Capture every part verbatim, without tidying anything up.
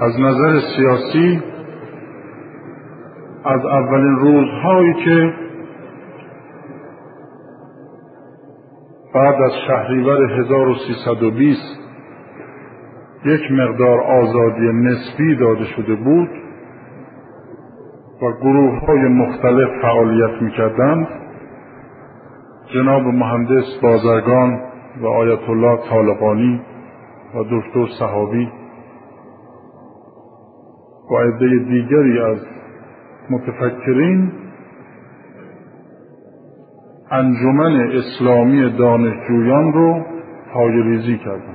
از نظر سیاسی از اولین روزهایی که بعد از شهریور هزار و سیصد و بیست یک مقدار آزادی نسبی داده شده بود و گروه‌های مختلف فعالیت می‌کردند، جناب مهندس بازرگان و آیت الله طالقانی و دکتر صحابی و عده دیگری از متفکرین انجمن اسلامی دانشجویان رو پایه‌ریزی کردند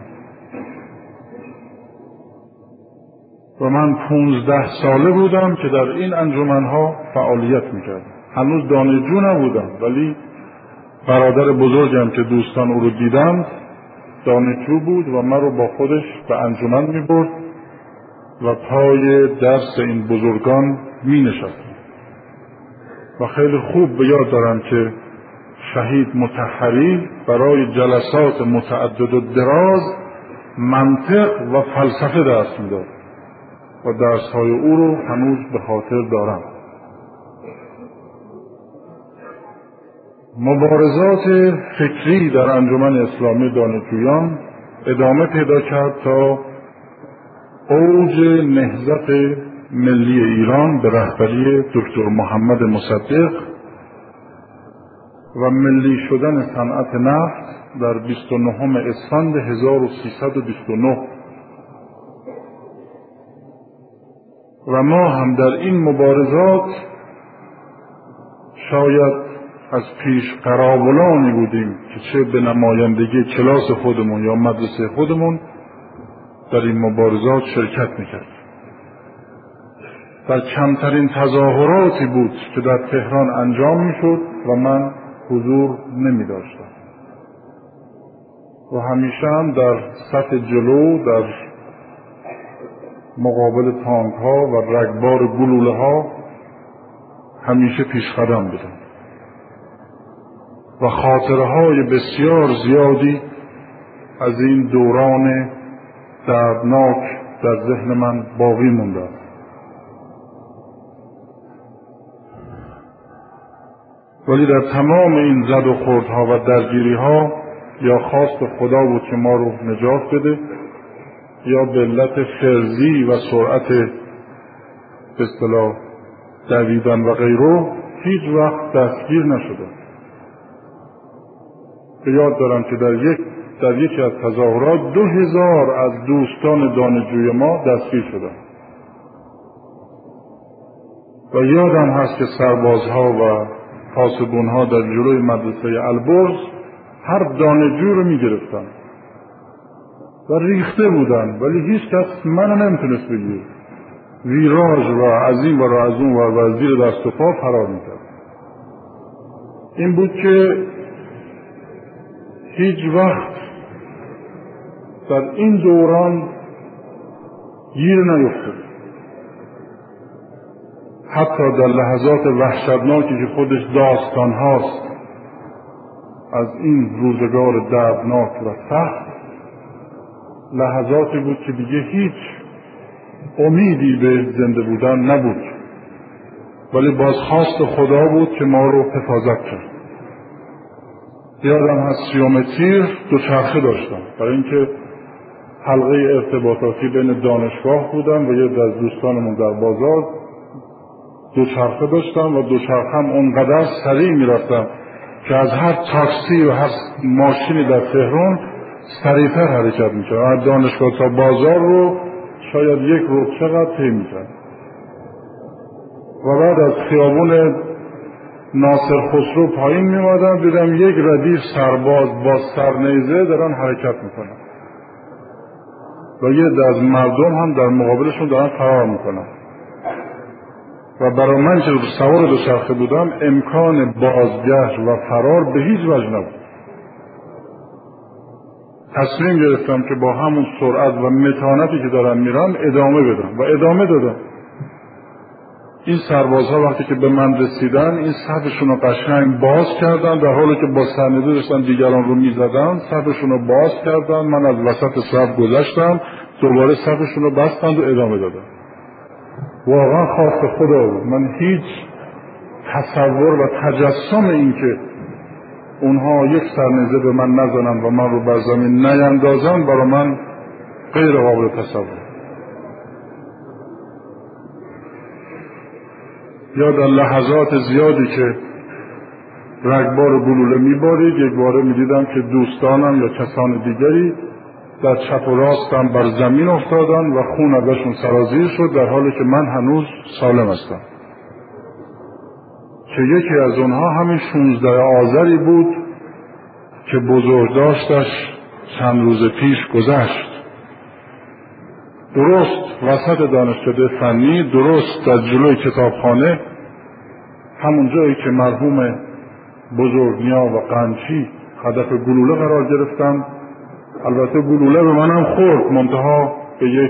و من پونزده ساله بودم که در این انجمنها فعالیت میکردم. هنوز دانشجو نبودم، ولی برادر بزرگم که دوستان او رو دیدند دانشجو بود و من رو با خودش به انجمن میبرد و پای درس این بزرگان می نشستم و خیلی خوب به یاد دارم که شهید مطهری برای جلسات متعدد و دراز منطق و فلسفه درس میداد و درس‌های او رو هنوز به خاطر دارم. مبارزات فکری در انجمن اسلامی دانشجویان ادامه پیدا کرد تا اوج نهضت ملی ایران به رهبری دکتر محمد مصدق و ملی شدن صنعت نفت در بیست و نهم اسفند هزار و سیصد و بیست و نه و ما هم در این مبارزات شاید از پیش قراولانی بودیم که چه به نمایندگی کلاس خودمون یا مدرسه خودمون در این مبارزات شرکت میکرد. در کمترین تظاهراتی بود که در تهران انجام میشد و من حضور نمی داشتم و همیشه هم در صف جلو در مقابل تانک ها و رگبار گلوله ها همیشه پیش قدم بودم و خاطره های بسیار زیادی از این دوران دردناک در ذهن من باقی مونده است. ولی در تمام این زد و خوردها و درگیریها یا خواست خدا بود که ما رو نجات بده یا به علت فرزی و سرعت به اصطلاح دویدن و غیره هیچ وقت دستگیر نشده. به یاد دارم که در یک در یکی از تظاهرات دو هزار از دوستان دانشجوی ما دستگیر شدند و یادم هست که سربازها و پاسبونها در جلوی مدرسه البرز هر دانشجو رو می گرفتن و ریخته بودن، ولی هیچ کس منو نمیتونست بگیر. ویراژ و از این و از اون و از زیر دست و پا فرار میکرد. این بود که هیچ وقت در این دوران گیر نیفتاد. حتی در لحظات وحشتناکی که خودش داستان هاست از این روزگار دردناک و سخت، لحظاتی بود که دیگه هیچ امیدی به زنده بودن نبود، ولی بازخواست خدا بود که ما رو حفاظت کرد. یادم هست سیوم تیر دوچرخه داشتم برای اینکه حلقه ارتباطاتی بین دانشگاه بودم و یه از دوستانمون در بازار دوچرخه داشتم و دوچرخم اونقدر سریع میرفتم که از هر تاکسی و هر ماشینی در تهران سریعتر حرکت میکرد. از دانشگاه تا بازار رو شاید یک روز چقدر طی میکرد و بعد از خیابون ناصر خسرو پایین میمادم دیدم یک ردیف سرباز با سرنیزه دارن حرکت میکنن و یه عده از مردم هم در مقابلشون دارن فرار میکنن و برای من که سوار دوچرخه بودم امکان بازگشت و فرار به هیچ وجه نبود. تصمیم گرفتم که با همون سرعت و متانتی که دارم میرم ادامه بدم و ادامه دادم. این سربازها وقتی که به من رسیدن این صفشون رو قشنگ باز کردن، در حالی که با سرنیزه داشتن دیگران رو میزدن صفشون رو باز کردن. من از وسط صف گذشتم، دوباره صفشون رو بستند و ادامه دادن. واقعا خواست خدا بود. من هیچ تصور و تجسم این که اونها یک سرنیزه به من نزنن و من رو بر زمین نیندازن برای من غیر قابل تصور. یا در لحظات زیادی که رگبار گلوله میبارید، یک باره میدیدم که دوستانم یا کسان دیگری در چپ و راستم بر زمین افتادن و خون ازشون سرازیر شد، در حالی که من هنوز سالم هستم. که یکی از اونها همین شانزده آذری بود که بزرگداشتش چند روز پیش گذشت. درست وسط دانشکده فنی، درست در جلوی کتابخانه، همون جایی که مرحوم بزرگنیا و قنچی هدف گلوله قرار گرفتن. البته گلوله به منم خورد، منتها به یک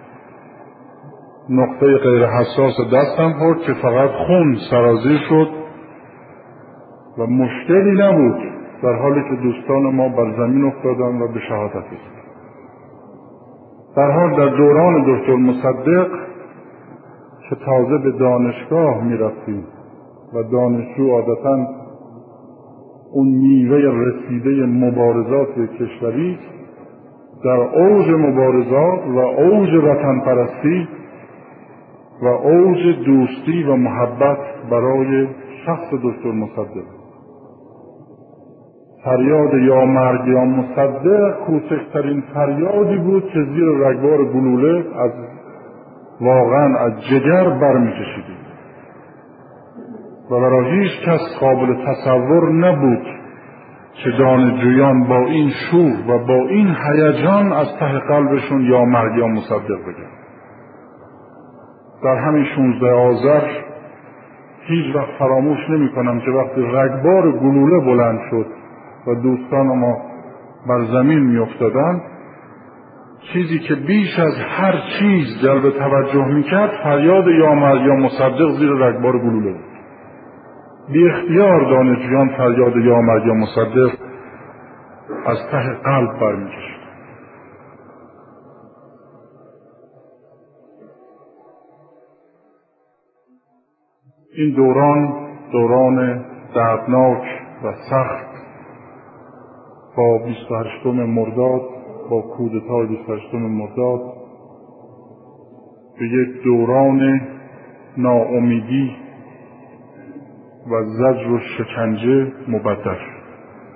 نقطه غیر حساس دستم خورد که فقط خون سرازیر شد و مشکلی نبود، در حالی که دوستان ما بر زمین افتادن و به شهادت رسیدند. در حال در دوران دکتر مصدق که تازه به دانشگاه می رفتیم و دانشجو عادتاً اون میوه رسیده مبارزات کشوری، در اوج مبارزات و اوج وطن پرستی و اوج دوستی و محبت برای شخص دکتر مصدق، فریاد یا مرگ یا مصدق کوچکترین فریادی بود که زیر رگبار گلوله از واقعا از جگر برمی کشیدیم و برای هیچ کس قابل تصور نبود که دانشجویان با این شور و با این هیجان از ته قلبشون یا مرگ یا مصدق بگن. در همین شانزده آذر هیچ وقت فراموش نمی کنم که وقتی رگبار گلوله بلند شد و دوستان ما بر زمین می افتادن، چیزی که بیش از هر چیز جلب توجه می کرد فریاد یا مرگ یا مصدق زیر رگبار گلوله بود. بی اختیار دانشجویان فریاد یا مرگ یا مصدق از ته قلب برمی کشید. این دوران دوران دردناک و سخت با بیست و هشتم مرداد، با کودتای بیست و هشتم مرداد به یک دوران ناامیدی و زجر و شکنجه مبدل شد.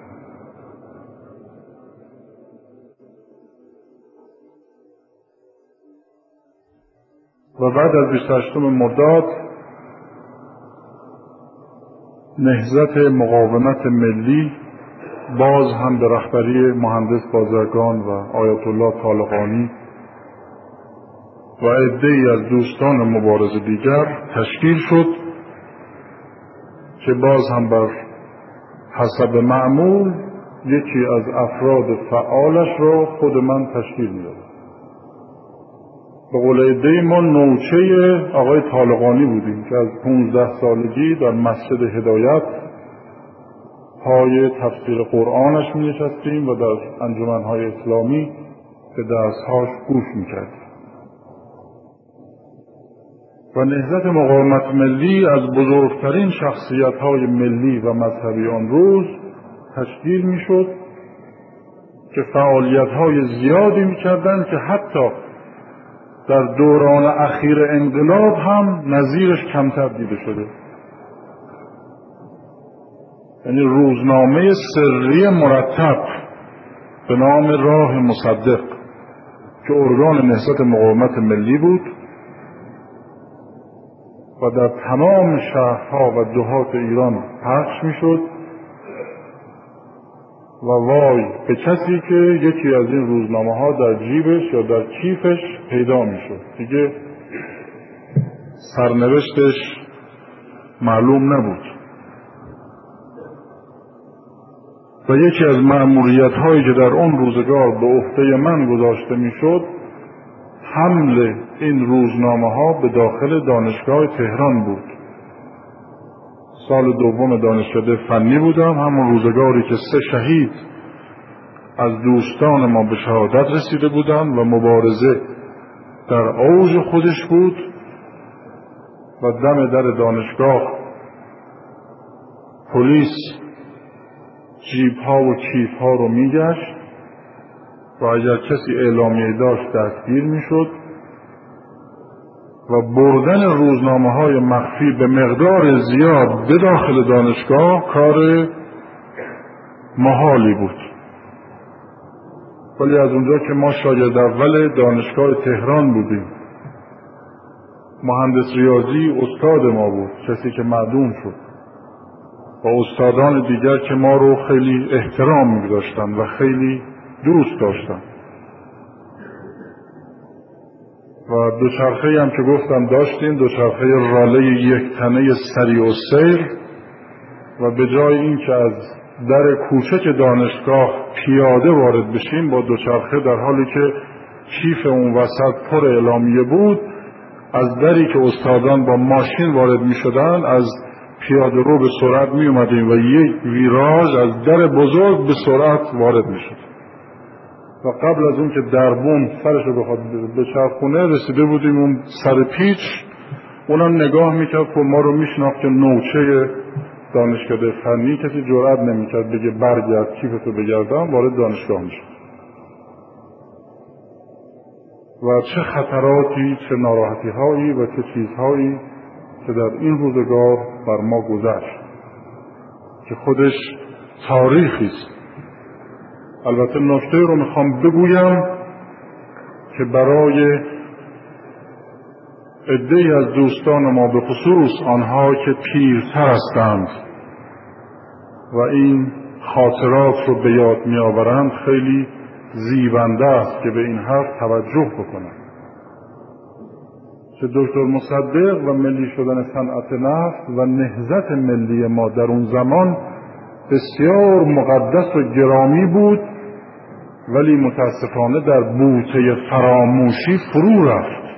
و بعد از بیست و هشتم مرداد نهضت مقاومت ملی باز هم به رهبری مهندس بازرگان و آیت الله طالقانی و عده‌ای از دوستان مبارز دیگر تشکیل شد که باز هم بر حسب معمول یکی از افراد فعالش را خود من تشکیل می‌دادم. به قول عده ما نوچه آقای طالقانی بودیم که از پونزده سالگی در مسجد هدایت پای تفسیر قرآنش می نشستیم و در انجمنهای اسلامی به درسهاش گوش می کردیم. و نهضت مقاومت ملی از بزرگترین شخصیت‌های ملی و مذهبی آن روز تشکیل می شد که فعالیت‌های زیادی می کردن که حتی در دوران اخیر انقلاب هم نظیرش کمتر دیده شده. یعنی روزنامه سری مرتب به نام راه مصدق که ارگان نهضت مقاومت ملی بود و در تمام شهرها و دهات ایران پخش میشد و وای به کسی که یکی از این روزنامه ها در جیبش یا در کیفش پیدا میشد، دیگه سرنوشتش معلوم نبود. و یکی از مأموریت هایی که در اون روزگار به عهده من گذاشته میشد حمل این روزنامه ها به داخل دانشگاه تهران بود. سال دوم دانشکده فنی بودم، همون روزگاری که سه شهید از دوستان ما به شهادت رسیده بودند و مبارزه در اوج خودش بود و دم در دانشگاه پلیس جیب ها و کیف ها رو میگشت و اگر کسی اعلامیه داشت دستگیر میشد و بردن روزنامه های مخفی به مقدار زیاد به داخل دانشگاه کار محالی بود. ولی از اونجا که ما شاگرد اول دانشگاه تهران بودیم، مهندس ریاضی استاد ما بود، کسی که معدوم شد، و استادان دیگر که ما رو خیلی احترام می‌داشتن و خیلی دوست داشتن و دوچرخه‌ای هم که گفتم داشتیم، دوچرخه راله یک تنه سریع السیر، و به جای این که از در کوچک دانشگاه پیاده وارد بشیم با دوچرخه، در حالی که کیف اون وسط پر اعلامیه بود، از دری که استادان با ماشین وارد می شدن از پیاده رو به سرعت می اومدیم و یک ویراژ از در بزرگ به سرعت وارد می شد و قبل از اون که دربون سرش رو بخواد به چرخونه رسیده بودیم اون سر پیچ، اونم نگاه میکرد که ما رو میشناخت که نوچه دانشکده فنی، کسی جرئت نمیکرد بگه برگرد کیفتو بگردم، وارد دانشگاه میشد. و چه خطراتی، چه ناراحتی هایی و چه چیزهایی که در این روزگار بر ما گذشت که خودش تاریخی است. البته نکته رو میخوام بگویم که برای عده‌ای از دوستان ما، به خصوص آنها که پیرتر هستند و این خاطرات رو به یاد میآورند، خیلی زیبنده است که به این حرف توجه بکنند که دکتر مصدق و ملی شدن صنعت نفت و نهضت ملی ما در اون زمان بسیار مقدس و گرامی بود، ولی متاسفانه در بوته فراموشی فرو رفت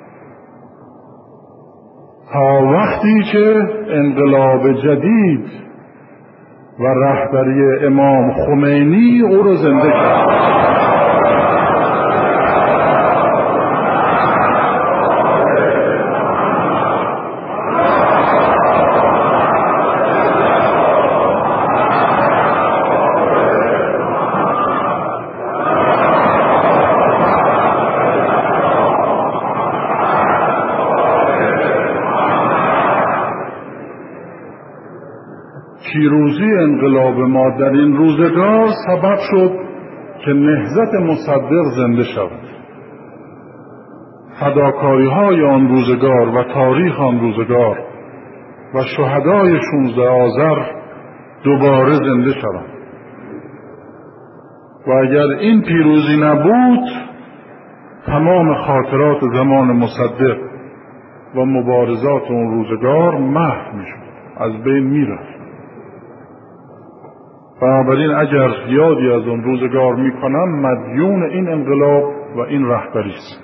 تا وقتی که انقلاب جدید و رهبری امام خمینی او را زنده کرد. پیروزی انقلاب ما در این روزگار سبب شد که نهضت مصدق زنده شود. فداکاری های آن روزگار و تاریخ آن روزگار و شهدای شانزده آذر دوباره زنده شوند. و اگر این پیروزی نبود، تمام خاطرات زمان مصدق و مبارزات اون روزگار محو میشد، از بین میرفت. بنابراین اگر یادی از اون روزگار میکنم، مدیون این انقلاب و این رهبری است.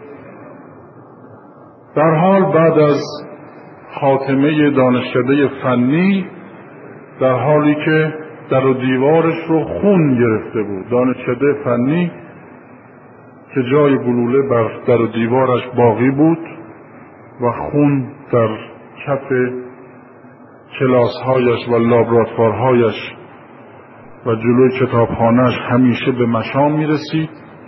در حال بعد از خاتمه دانشکده فنی، در حالی که در و دیوارش رو خون گرفته بود، دانشکده فنی که جای گلوله بر در و دیوارش باقی بود و خون در کف کلاس‌هایش و لابراتوارهایش و جلوی کتابخانه‌اش همیشه به مشام می‌رسید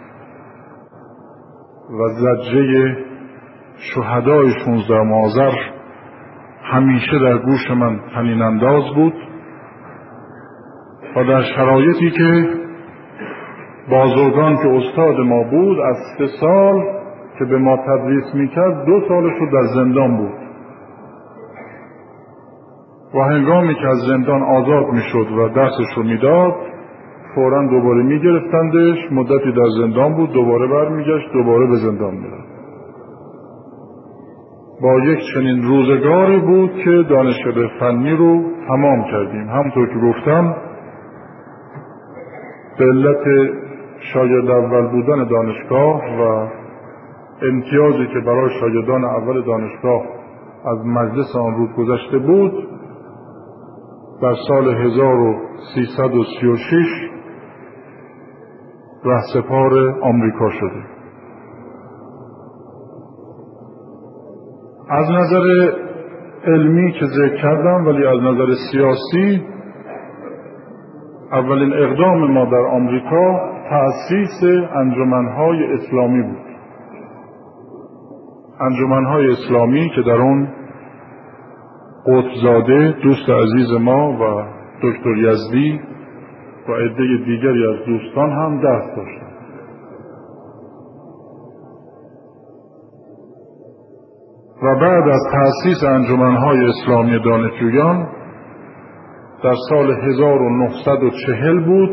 و زجه شهدای شانزده آذر همیشه در گوش من طنین انداز بود. و در شرایطی که بازرگان که استاد ما بود، از سه سال که به ما تدریس میکرد، دو سالش رو در زندان بود و هنگامی که از زندان آزاد میشد و درسش رو میداد، فوراً دوباره میگرفتندش، مدتی در زندان بود، دوباره برمیگشت، دوباره به زندان میرفت. با یک چنین روزگاری بود که دانشکده فنی رو تمام کردیم. همونطور که گفتم، به علت شاگرد اول بودن دانشگاه و امتیازی که برای شاگردان اول دانشگاه از مجلس آن روز گذشته بود، در سال هزار و سیصد و سی و شش رهسپار آمریکا شده. از نظر علمی که ذکر کردم، ولی از نظر سیاسی اولین اقدام ما در آمریکا تأسیس انجمن‌های اسلامی بود. انجمن‌های اسلامی که در اون قطب‌زاده دوست عزیز ما و دکتر یزدی و عده دیگری از دوستان هم دست داشتند. و بعد از تأسیس انجمن‌های اسلامی دانشجویان در سال هزار و نهصد و چهل بود،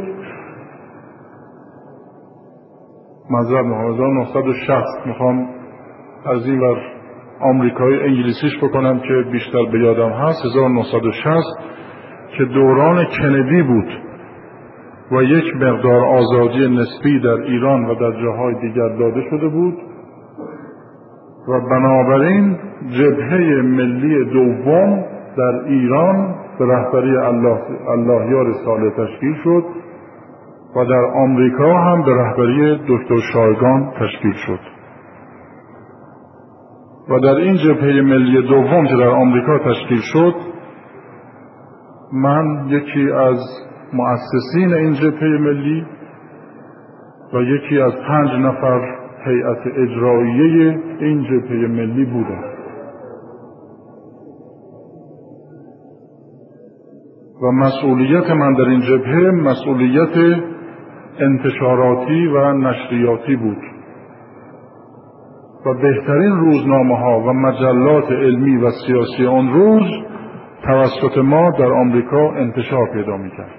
معذرت میخوام هزار و نهصد و شصت، میخوام از این ور آمریکایی انگلیسیش بکنم که بیشتر به یادم هست، هزار و نهصد و شصت که دوران کندی بود و یک مقدار آزادی نسبی در ایران و در جاهای دیگر داده شده بود و بنابراین جبهه ملی دوم در ایران به رهبری الله اللهیار صالح تشکیل شد و در آمریکا هم به رهبری دکتر شایگان تشکیل شد. و در این جبهه ملی دوم که در آمریکا تشکیل شد، من یکی از مؤسسین این جبهه ملی و یکی از پنج نفر هیئت اجراییه این جبهه ملی بودم و مسئولیت من در این جبهه مسئولیت انتشاراتی و نشریاتی بود و بهترین روزنامه ها و مجلات علمی و سیاسی آن روز توسط ما در آمریکا انتشار پیدا می‌کرد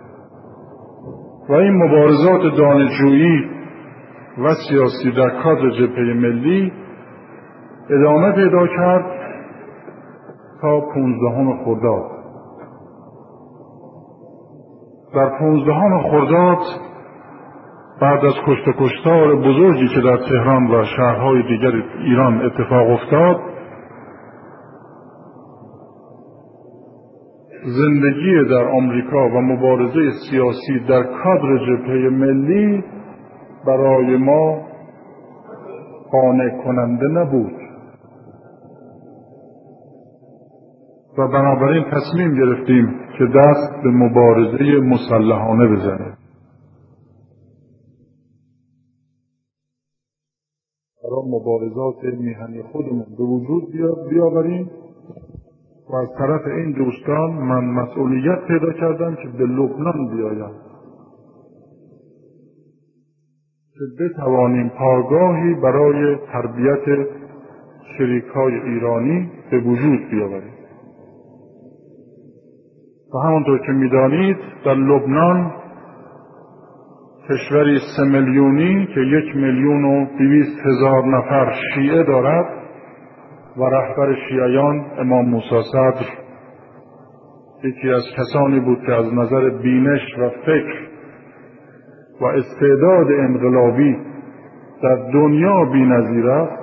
و این مبارزات دانشجویی و سیاسی در کادر جبهه ملی ادامه پیدا کرد تا پانزدهم خرداد. در پانزدهم خرداد بعد از کشت و کشتار بزرگی که در تهران و شهرهای دیگر ایران اتفاق افتاد، زندگی در آمریکا و مبارزه سیاسی در کادر جبهه ملی برای ما قانع کننده نبود و بنابراین تصمیم گرفتیم که دست به مبارزه مسلحانه بزنیم. برای مبارزات میهنی خودمون به وجود بیاوریم و از طرف این دوستان من مسئولیت پیدا کردم که به لبنان بیایم که بتوانیم پایگاهی برای تربیت شریک‌های ایرانی به وجود بیاوریم. و همونطور که می‌دانید در لبنان کشوری سه میلیونی که یک میلیون و دویست هزار نفر شیعه دارد و رهبر شیعیان امام موسی صدر یکی از کسانی بود که از نظر بینش و فکر و استعداد انقلابی در دنیا بی‌نظیر است.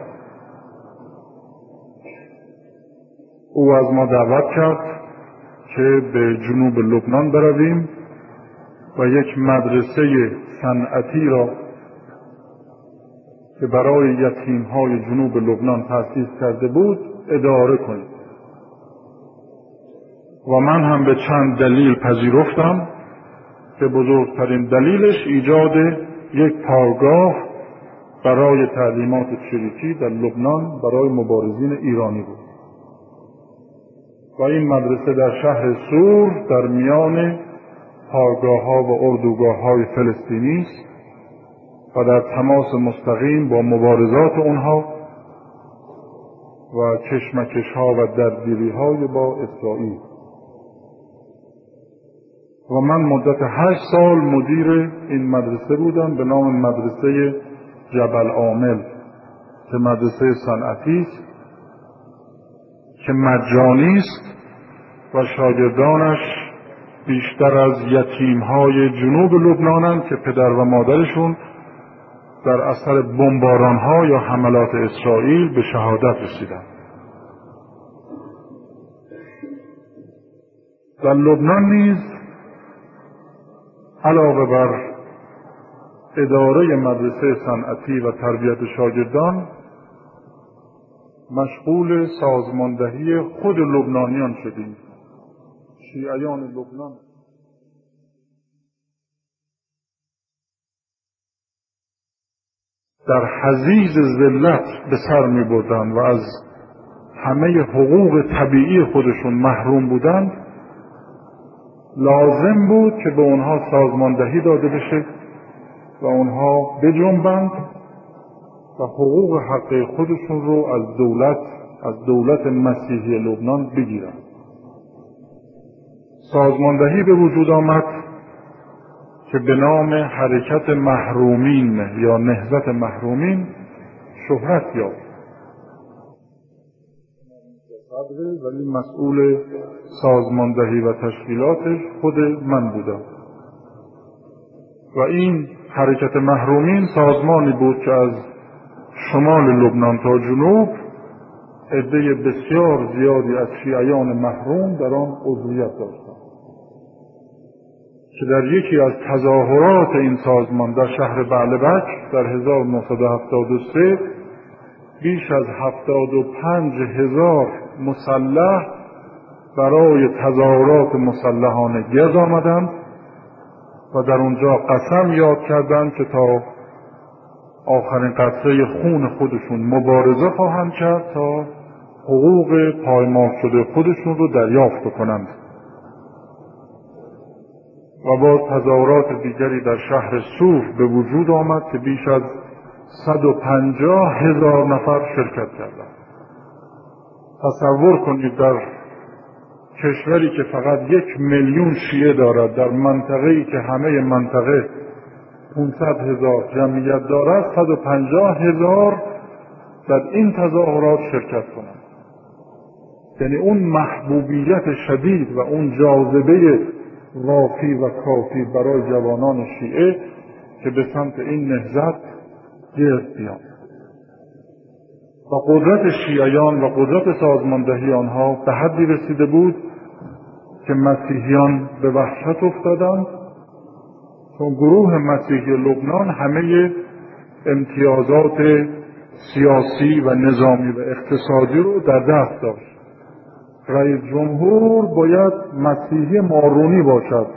او از ما دعوت کرد که به جنوب لبنان برویم و یک مدرسه صنعتی را که برای یتیم‌های جنوب لبنان تأسیس کرده بود اداره کنیم. و من هم به چند دلیل پذیرفتم که بزرگترین دلیلش ایجاد یک پایگاه برای تعلیمات چریکی در لبنان برای مبارزین ایرانی بود. و این مدرسه در شهر سور در میان پایگاه‌ها و اردوگاه‌های فلسطینی است و در تماس مستقیم با مبارزات اونها و کشمکش‌ها و درگیری‌های با اسرائیل. و من مدت هشت سال مدیر این مدرسه بودم به نام مدرسه جبل عامل که مدرسه صنعتی است که مجانی است و شاگردانش بیشتر از یتیم‌های جنوب لبنانند که پدر و مادرشون در اثر بمباران‌ها یا حملات اسرائیل به شهادت رسیدند. در لبنان نیز علاوه بر اداره مدرسه صنعتی و تربیت شاگردان مشغول سازماندهی خود لبنانیان شدیم، شیعیان لبنان. در حضیض ذلت به سر می بردند و از همه حقوق طبیعی خودشون محروم بودند. لازم بود که به اونها سازماندهی داده بشه و اونها بجنبند و حقوق حق خودشون رو از دولت از دولت مسیحی لبنان بگیرند. سازماندهی به وجود آمد که به نام حرکت محرومین یا نهضت محرومین شهرت یافت. ولی مسئول سازماندهی و تشکیلاتش خود من بودم و این حرکت محرومین سازمانی بود که از شمال لبنان تا جنوب عده بسیار زیادی از شیعیان محروم در آن عضویت داشتند که در یکی از تظاهرات این سازمان در شهر بعلبک در هزار و نهصد و هفتاد و سه بیش از هفتاد و پنج هزار مسلح برای تظاهرات مسلحانه گرد آمدند و در اونجا قسم یاد کردند که تا آخرین قطره خون خودشون مبارزه خواهند کرد تا حقوق پایمال شده خودشون رو دریافت کنند. و با تظاهرات دیگری در شهر سوف به وجود آمد که بیش از صد و پنجاه هزار نفر شرکت کردند. تصور کنید در کشوری که فقط یک میلیون شیعه دارد، در منطقه‌ای که همه منطقه پانصد هزار جمعیت دارد، صد و پنجاه هزار در این تظاهرات شرکت کنند. یعنی اون محبوبیت شدید و اون جاذبه وافی و کافی برای جوانان شیعه که به سمت این نهضت گرد بیان. و قدرت شیعیان و قدرت سازماندهی آنها به حدی رسیده بود که مسیحیان به وحشت افتادند، چون گروه مسیحی لبنان همه امتیازات سیاسی و نظامی و اقتصادی رو در دست داشت. رئیس جمهور باید مسیحی مارونی باشد،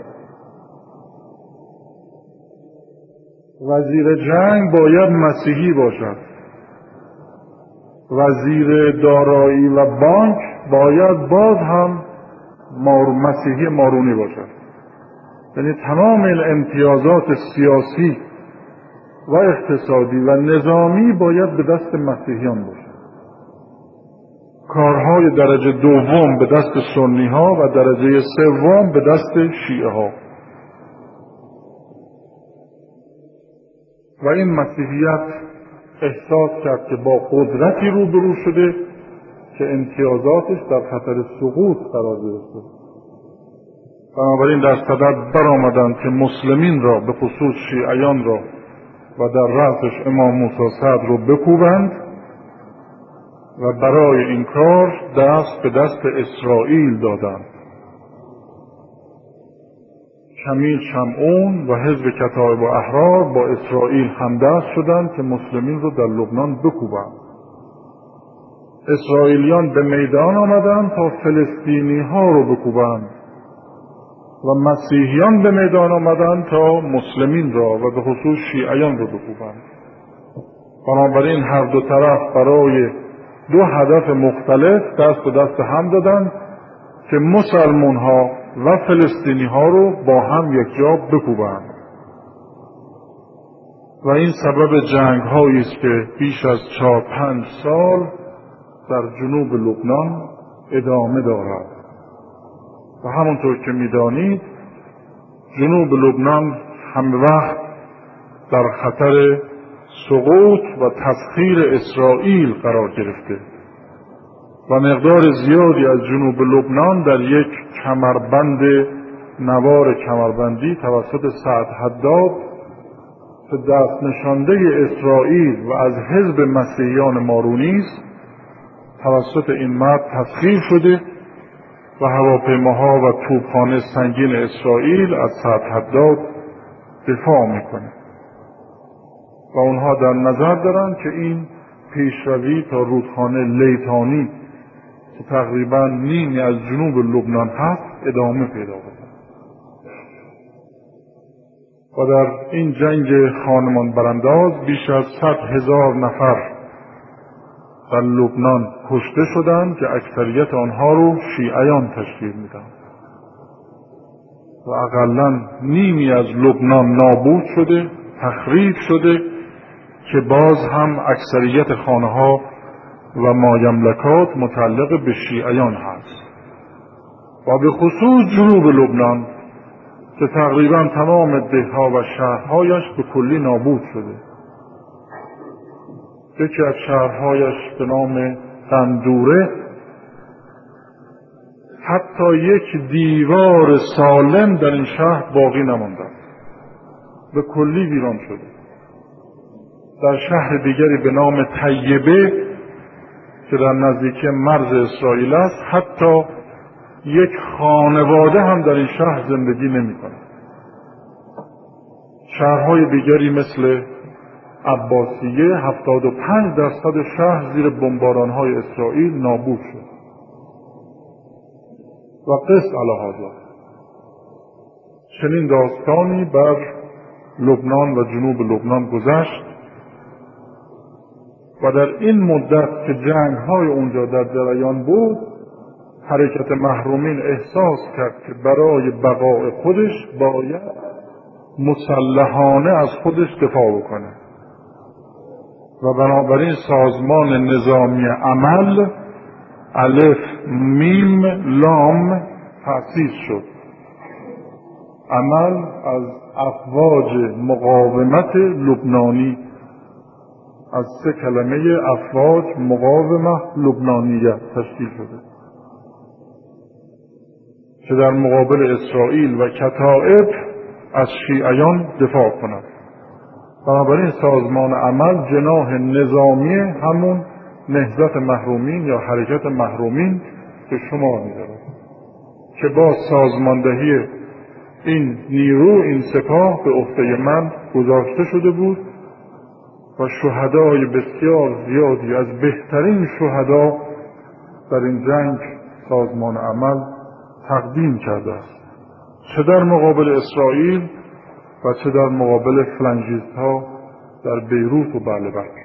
وزیر جنگ باید مسیحی باشد، وزیر دارایی و بانک باید باز هم مار مسیحی مارونی باشد. یعنی تمام این امتیازات سیاسی و اقتصادی و نظامی باید به دست مسیحیان باشد. کارهای درجه دوم به دست سنی ها و درجه سوم به دست شیعه ها. و این مسیحیت احساس کرد که با قدرتی روبرو شده که امتیازاتش در خطر سقوط قرار گرفته. بنابراین در صدد برآمدند که مسلمین را به خصوص شیعیان را و در رأسش امام موسی صدر رو بکوبند و برای این کار دست به دست اسرائیل دادند. کمیل شمعون و حزب کتایب و احرار با اسرائیل همدست شدند که مسلمین رو در لبنان بکوبند. اسرائیلیان به میدان آمدند تا فلسطینی ها رو بکوبند و مسیحیان به میدان آمدند تا مسلمین را و به خصوص شیعیان رو بکوبند. بنابراین هر دو طرف برای دو هدف مختلف دست به دست هم دادند که مسلمان ها و فلسطینی ها رو با هم یک جا بکوبند. و این سبب جنگ هایی است که بیش از چهار پنج سال در جنوب لبنان ادامه دارد. و همونطور که میدانید جنوب لبنان همه وقت در خطر سقوط و تسخیر اسرائیل قرار گرفته و مقدار زیادی از جنوب لبنان در یک کمربند نوار کمربندی توسط سعد حداد که دست نشانده اسرائیل و از حزب مسیحیان مارونی است توسط این مرد تسخیر شده و هواپیماها و توپخانه سنگین اسرائیل از سعد حداد دفاع میکنه. و اونها در نظر دارن که این پیشروی تا رودخانه لیتانی که تقریبا نیمی از جنوب لبنان هست ادامه پیدا کنه. و در این جنگ خانمان برانداز بیش از صد هزار نفر در لبنان کشته شدند که اکثریت آنها رو شیعیان تشکیل میدن و اقلاً نیمی از لبنان نابود شده، تخریب شده که باز هم اکثریت خانه ها و مایملکات متعلق به شیعیان هست و به خصوص جنوب لبنان که تقریبا تمام دهها و شهرهایش به کلی نابود شده. یکی از شهرهایش به نام قندوره حتی یک دیوار سالم در این شهر باقی نمانده، به کلی ویران شده. در شهر دیگری به نام طیبه که در نزدیکی مرز اسرائیل است حتی یک خانواده هم در این شهر زندگی نمی کنه. شهرهای دیگری مثل عباسیه هفتاد و پنج درصد شهر زیر بمبارانهای اسرائیل نابود شد و قصد علیه چنین داستانی بر لبنان و جنوب لبنان گذشت و در این مدت که جنگ های اونجا در جریان بود حرکت محرومین احساس کرد که برای بقای خودش باید مسلحانه از خودش دفاع بکنه و بنابراین سازمان نظامی عمل الف میم لام تأسیس شد. عمل از افواج مقاومت لبنانی، از سه کلمه افواج مقاومه لبنانیه تشکیل شده که در مقابل اسرائیل و کتائب از شیعیان دفاع کند. بنابراین سازمان عمل جناح نظامی همون نهضت محرومین یا حرکت محرومین به شمار می‌رود که با سازماندهی این نیرو، این سپاه به عهده من گذاشته شده بود و شهدای بسیار زیادی از بهترین شهدا در این جنگ سازمان عمل تقدیم کرده است، چه در مقابل اسرائیل و چه در مقابل فلنجیست‌ها در بیروت و بعلبک.